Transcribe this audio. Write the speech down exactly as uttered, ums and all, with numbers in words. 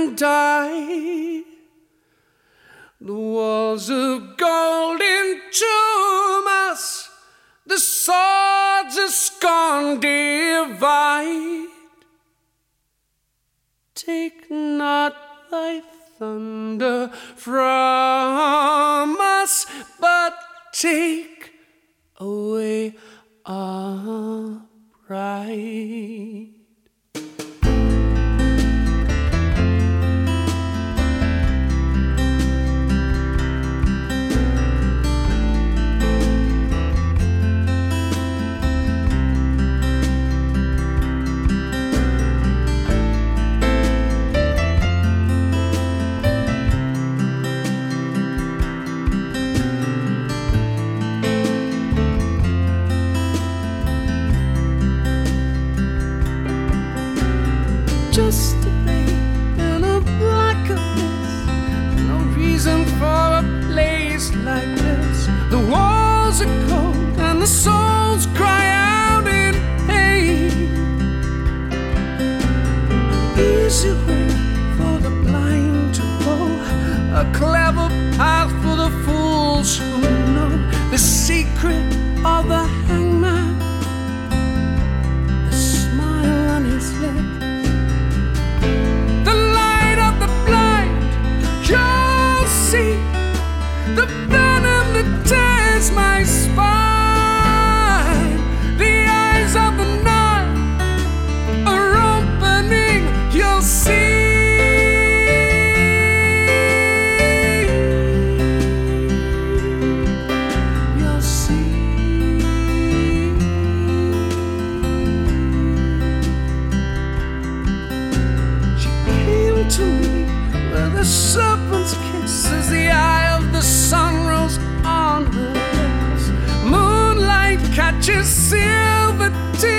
and die. The walls of gold entomb us, the swords of scorn divide. Take not thy thunder from us, but take away our pride. Just a babe in a black abyss, no reason for a place like this. The walls are cold and the souls cry out in pain. Easy way for the blind to go, a clever path for the fools who know the secret of the hangman, the smile on his lips. You'll see the venom that tears my spine. The eyes of the night are opening. You'll see. You'll see. She came to me with a serpent's kiss as the eye of the sun rolls on her lips. Moonlight catches silver tears.